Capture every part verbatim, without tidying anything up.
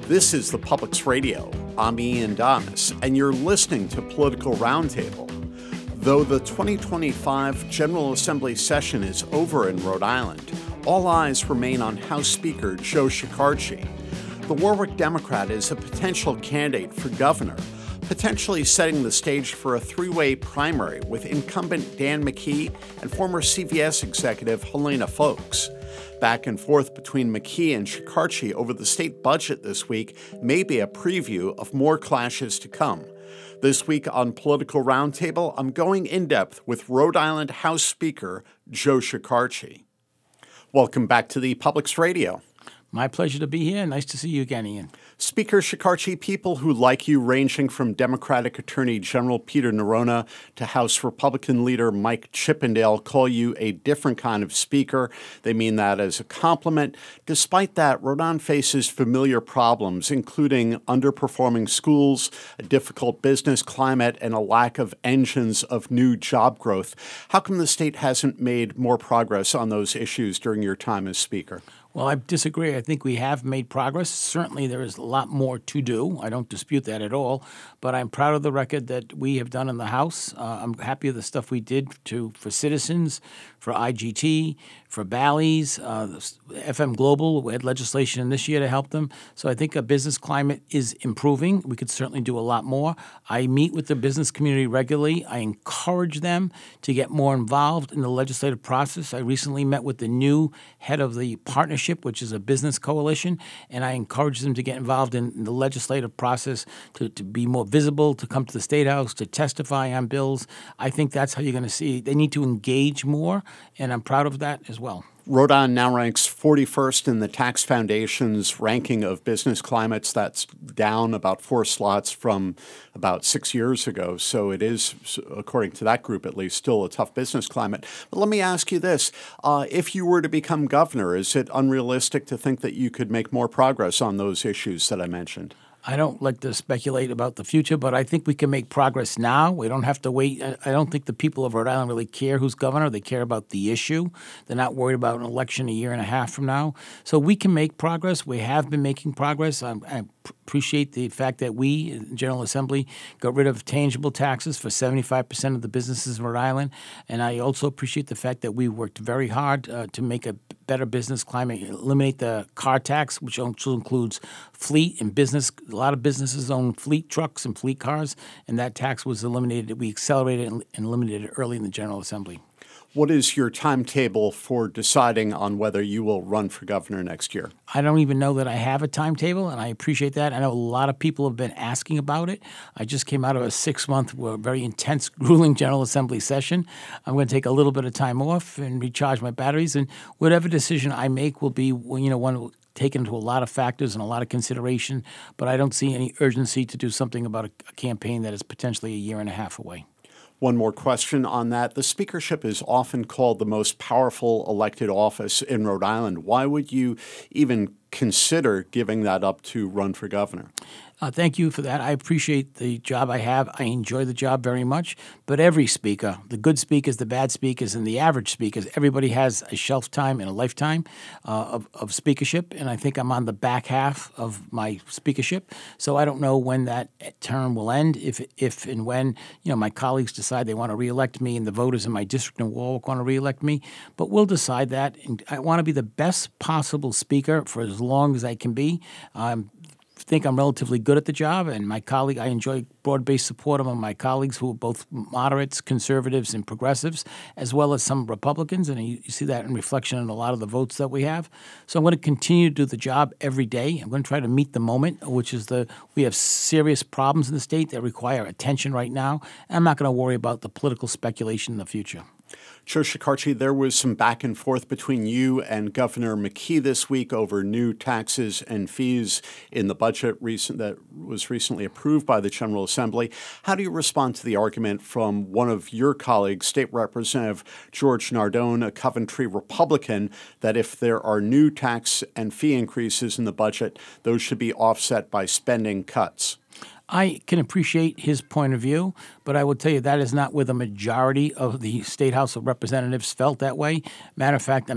This is the Public's Radio. I'm Ian Damas, and you're listening to Political Roundtable. Though the twenty twenty-five General Assembly session is over in Rhode Island, all eyes remain on House Speaker Joe Shekarchi. The Warwick Democrat is a potential candidate for governor, potentially setting the stage for a three-way primary with incumbent Dan McKee and former C V S executive Helena Foulkes. Back and forth between McKee and Shekarchi over the state budget this week may be a preview of more clashes to come. This week on Political Roundtable, I'm going in-depth with Rhode Island House Speaker Joe Shekarchi. Welcome back to the Public's Radio. My pleasure to be here. Nice to see you again, Ian. Speaker Shekarchi, people who like you, ranging from Democratic Attorney General Peter Neronha to House Republican leader Mike Chippendale, call you a different kind of speaker. They mean that as a compliment. Despite that, Rhode Island faces familiar problems, including underperforming schools, a difficult business climate, and a lack of engines of new job growth. How come the state hasn't made more progress on those issues during your time as Speaker? Well, I disagree. I think we have made progress. Certainly, there is a lot more to do. I don't dispute that at all. But I'm proud of the record that we have done in the House. Uh, I'm happy with the stuff we did to for citizens, for I G T, for Bally's, uh, F M Global. We had legislation in this year to help them. So I think a business climate is improving. We could certainly do a lot more. I meet with the business community regularly. I encourage them to get more involved in the legislative process. I recently met with the new head of the partnership, which is a business coalition, and I encourage them to get involved in the legislative process, to, to be more visible, to come to the State House, to testify on bills. I think that's how you're going to see. They need to engage more, and I'm proud of that as well. Rhode Island now ranks forty-first in the Tax Foundation's ranking of business climates. That's down about four slots from about six years ago. So it is, according to that group at least, still a tough business climate. But let me ask you this. Uh, if you were to become governor, is it unrealistic to think that you could make more progress on those issues that I mentioned? I don't like to speculate about the future, but I think we can make progress now. We don't have to wait. I don't think the people of Rhode Island really care who's governor. They care about the issue. They're not worried about an election a year and a half from now. So we can make progress. We have been making progress. I, I appreciate the fact that we, in General Assembly, got rid of tangible taxes for seventy-five percent of the businesses in Rhode Island. And I also appreciate the fact that we worked very hard uh, to make a better business climate, eliminate the car tax, which also includes fleet and business. A lot of businesses own fleet trucks and fleet cars, and that tax was eliminated. We accelerated and eliminated it early in the General Assembly. What is your timetable for deciding on whether you will run for governor next year? I don't even know that I have a timetable, and I appreciate that. I know a lot of people have been asking about it. I just came out of a six-month, very intense, grueling General Assembly session. I'm going to take a little bit of time off and recharge my batteries, and whatever decision I make will be, you know, one taken into a lot of factors and a lot of consideration, but I don't see any urgency to do something about a, a campaign that is potentially a year and a half away. One more question on that. The speakership is often called the most powerful elected office in Rhode Island. Why would you even consider giving that up to run for governor? Uh, thank you for that. I appreciate the job I have. I enjoy the job very much. But every speaker, the good speakers, the bad speakers, and the average speakers, everybody has a shelf time and a lifetime uh, of, of speakership. And I think I'm on the back half of my speakership. So I don't know when that term will end, if if and when, you know, my colleagues decide they want to reelect me and the voters in my district in Warwick want to reelect me. But we'll decide that. And I want to be the best possible speaker for as long as I can be. Um, think I'm relatively good at the job, and my colleague, I enjoy broad-based support among my colleagues who are both moderates, conservatives, and progressives, as well as some Republicans, and you, you see that in reflection in a lot of the votes that we have. So I'm going to continue to do the job every day. I'm going to try to meet the moment, which is the we have serious problems in the state that require attention right now, and I'm not going to worry about the political speculation in the future. Joe Shekarchi, there was some back and forth between you and Governor McKee this week over new taxes and fees in the budget recent that was recently approved by the General Assembly. How do you respond to the argument from one of your colleagues, State Representative George Nardone, a Coventry Republican, that if there are new tax and fee increases in the budget, those should be offset by spending cuts? I can appreciate his point of view, but I will tell you that is not where the majority of the State House of Representatives felt that way. Matter of fact, I'm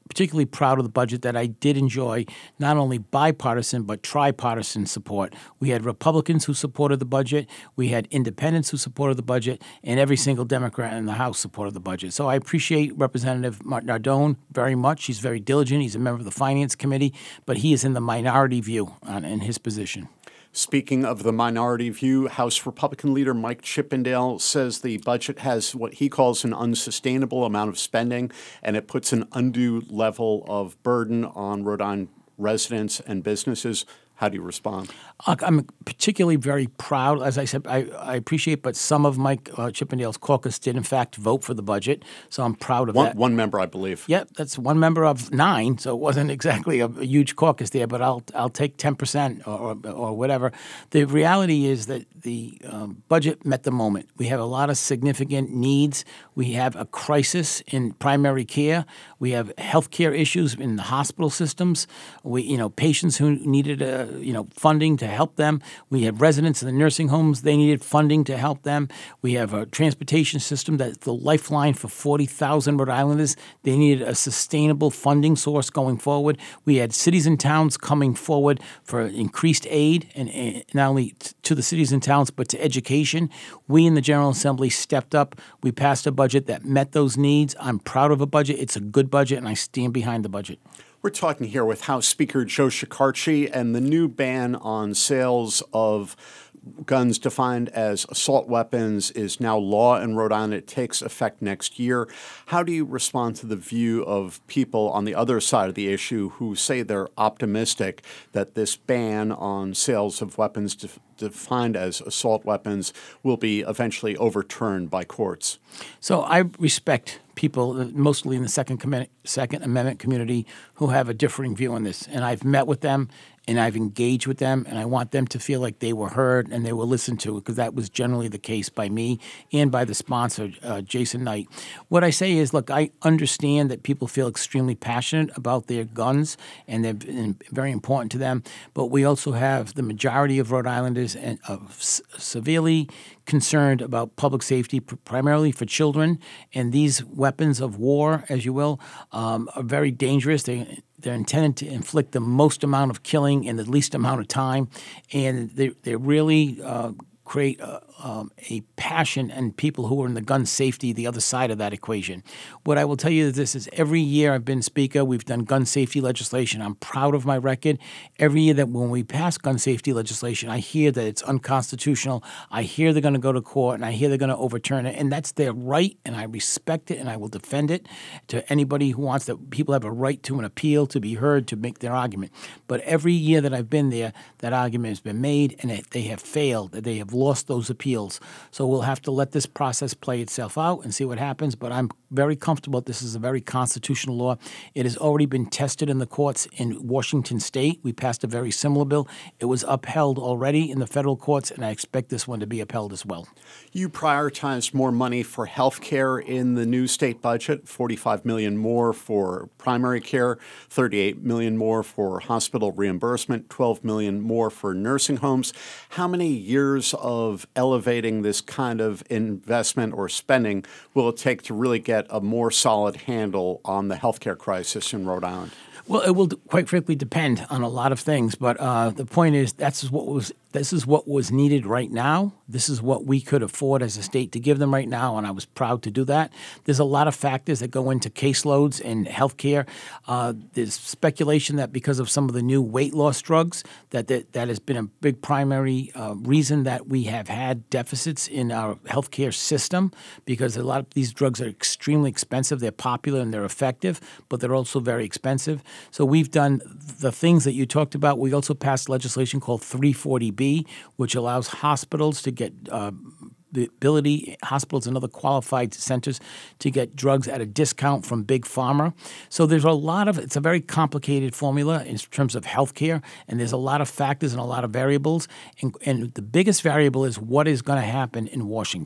particularly proud of the budget that I did enjoy not only bipartisan but tripartisan support. We had Republicans who supported the budget, we had independents who supported the budget, and every single Democrat in the House supported the budget. So I appreciate Representative Martin Nardone very much. He's very diligent. He's a member of the Finance Committee, but he is in the minority view on, in his position. Speaking of the minority view, House Republican leader Mike Chippendale says the budget has what he calls an unsustainable amount of spending, and it puts an undue level of burden on Rhode Island residents and businesses. How do you respond? I'm particularly very proud. As I said, I, I appreciate, but some of Mike uh, Chippendale's caucus did, in fact, vote for the budget. So I'm proud of one, that. One member, I believe. Yeah, that's one member of nine. So it wasn't exactly a, a huge caucus there, but I'll I'll take ten percent or, or, or whatever. The reality is that the um, budget met the moment. We have a lot of significant needs. We have a crisis in primary care. We have health care issues in the hospital systems. We, you know, patients who needed a you know, funding to help them. We have residents in the nursing homes. They needed funding to help them. We have a transportation system that's the lifeline for forty thousand Rhode Islanders. They needed a sustainable funding source going forward. We had cities and towns coming forward for increased aid, and, and not only t- to the cities and towns, but to education. We in the General Assembly stepped up. We passed a budget that met those needs. I'm proud of a budget. It's a good budget, and I stand behind the budget. We're talking here with House Speaker Joe Shekarchi, and the new ban on sales of guns defined as assault weapons is now law in Rhode Island. It takes effect next year. How do you respond to the view of people on the other side of the issue who say they're optimistic that this ban on sales of weapons def- defined as assault weapons will be eventually overturned by courts? So I respect people, mostly in the Second, Com- Second Amendment community, who have a differing view on this. And I've met with them, and I've engaged with them, and I want them to feel like they were heard and they were listened to, because that was generally the case by me and by the sponsor, uh, Jason Knight. What I say is, look, I understand that people feel extremely passionate about their guns, and they're very important to them, but we also have the majority of Rhode Islanders and uh, severely concerned about public safety, primarily for children, and these weapons of war, as you will, um, are very dangerous. They They're intended to inflict the most amount of killing in the least amount of time, and they they really uh, create a, um, a passion in people who are in the gun safety, the other side of that equation. What I will tell you is this is every year I've been Speaker, we've done gun safety legislation. I'm proud of my record. Every year that when we pass gun safety legislation, I hear that it's unconstitutional. I hear they're going to go to court, and I hear they're going to overturn it, and that's their right, and I respect it, and I will defend it to anybody who wants that. People have a right to an appeal, to be heard, to make their argument. But every year that I've been there, that argument has been made, and it, they have failed. They have lost those appeals. So we'll have to let this process play itself out and see what happens. But I'm very comfortable. This is a very constitutional law. It has already been tested in the courts in Washington State. We passed a very similar bill. It was upheld already in the federal courts, and I expect this one to be upheld as well. You prioritized more money for health care in the new state budget, forty-five million dollars more for primary care, thirty-eight million dollars more for hospital reimbursement, twelve million dollars more for nursing homes. How many years of elevating this kind of investment or spending will it take to really get a more solid handle on the healthcare crisis in Rhode Island? Well, it will quite frankly depend on a lot of things, but uh, the point is that's what was this is what was needed right now. This is what we could afford as a state to give them right now, and I was proud to do that. There's a lot of factors that go into caseloads in healthcare. Uh, there's speculation that because of some of the new weight loss drugs, that that, that has been a big primary uh, reason that we have had deficits in our healthcare system, because a lot of these drugs are extremely expensive. They're popular and they're effective, but they're also very expensive. So we've done the things that you talked about. We also passed legislation called three forty B, which allows hospitals to get uh, the ability, hospitals and other qualified centers, to get drugs at a discount from Big Pharma. So there's a lot of, it's a very complicated formula in terms of healthcare, and there's a lot of factors and a lot of variables. And, and the biggest variable is what is going to happen in Washington.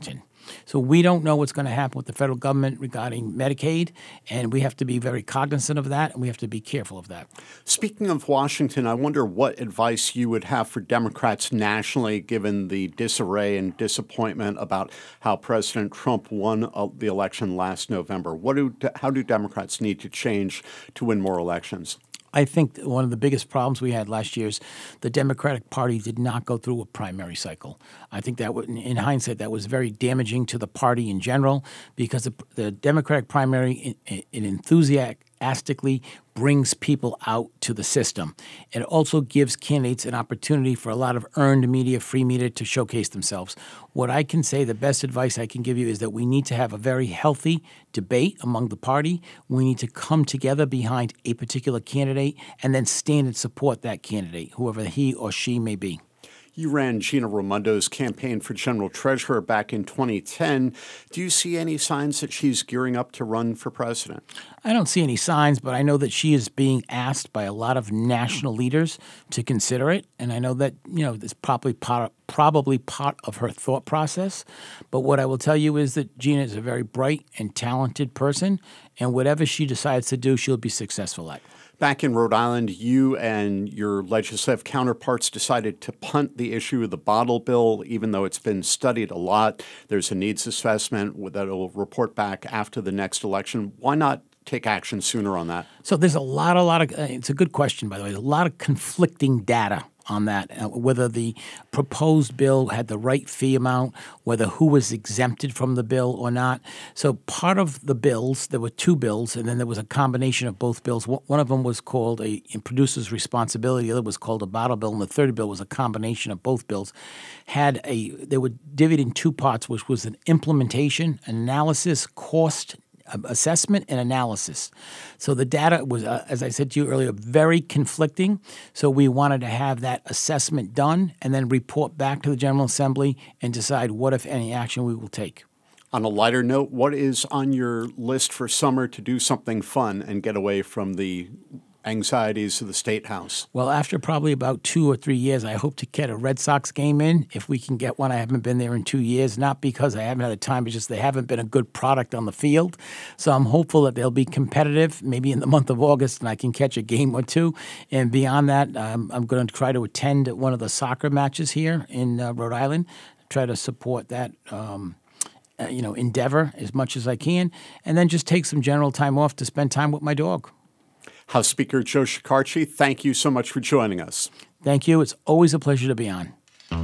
So we don't know what's going to happen with the federal government regarding Medicaid, and we have to be very cognizant of that, and we have to be careful of that. Speaking of Washington, I wonder what advice you would have for Democrats nationally, given the disarray and disappointment about how President Trump won uh, the election last November. What do how do Democrats need to change to win more elections? I think one of the biggest problems we had last year is the Democratic Party did not go through a primary cycle. I think that, would, in hindsight, that was very damaging to the party in general, because the, the Democratic primary it, it enthusiastically brings people out to the system. It also gives candidates an opportunity for a lot of earned media, free media, to showcase themselves. What I can say, the best advice I can give you is that we need to have a very healthy debate among the party. We need to come together behind a particular candidate and then stand and support that candidate, whoever he or she may be. You ran Gina Raimondo's campaign for general treasurer back in twenty ten. Do you see any signs that she's gearing up to run for president? I don't see any signs, but I know that she is being asked by a lot of national leaders to consider it, and I know that, you know, it's probably part, probably part of her thought process. But what I will tell you is that Gina is a very bright and talented person, and whatever she decides to do, she'll be successful at. Back in Rhode Island, you and your legislative counterparts decided to punt the issue of the bottle bill, even though it's been studied a lot. There's a needs assessment that will report back after the next election. Why not take action sooner on that? So there's a lot, a lot of, uh, it's a good question, by the way, a lot of conflicting data on that, uh, whether the proposed bill had the right fee amount, whether who was exempted from the bill or not. So part of the bills, there were two bills, and then there was a combination of both bills. One of them was called a producer's responsibility, the other was called a bottle bill, and the third bill was a combination of both bills. Had a, they were divided in two parts, which was an implementation, analysis, cost assessment and analysis. So the data was, uh, as I said to you earlier, very conflicting. So we wanted to have that assessment done and then report back to the General Assembly and decide what, if any, action we will take. On a lighter note, what is on your list for summer to do something fun and get away from the anxieties of the State House? Well, after probably about two or three years, I hope to get a Red Sox game in, if we can get one. I haven't been there in two years, not because I haven't had the time, it's just they haven't been a good product on the field. So I'm hopeful that they'll be competitive, maybe in the month of August, and I can catch a game or two. And beyond that, um, I'm going to try to attend one of the soccer matches here in uh, Rhode Island, try to support that um, uh, you know, endeavor as much as I can, and then just take some general time off to spend time with my dog. House Speaker Joe Shekarchi, thank you so much for joining us. Thank you. It's always a pleasure to be on.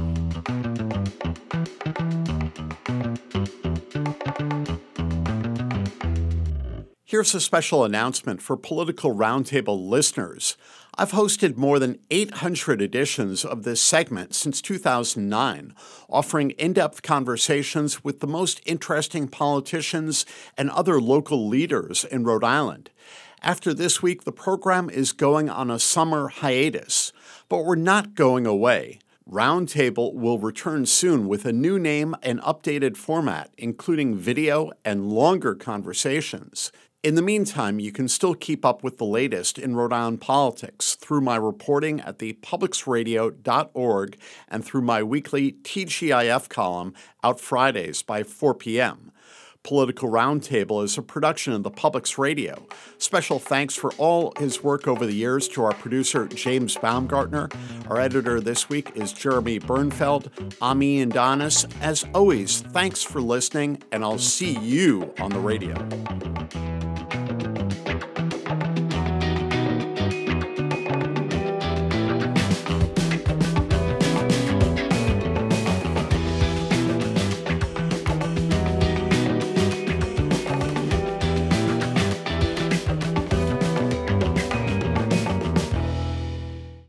Here's a special announcement for Political Roundtable listeners. I've hosted more than eight hundred editions of this segment since two thousand nine, offering in-depth conversations with the most interesting politicians and other local leaders in Rhode Island. After this week, the program is going on a summer hiatus, but we're not going away. Roundtable will return soon with a new name and updated format, including video and longer conversations. In the meantime, you can still keep up with the latest in Rhode Island politics through my reporting at the publics radio dot org and through my weekly T G I F column out Fridays by four p.m. Political Roundtable is a production of the Publics Radio. Special thanks for all his work over the years to our producer, James Baumgartner. Our editor this week is Jeremy Bernfeld. I'm Ian Donis. As always, thanks for listening, and I'll see you on the radio.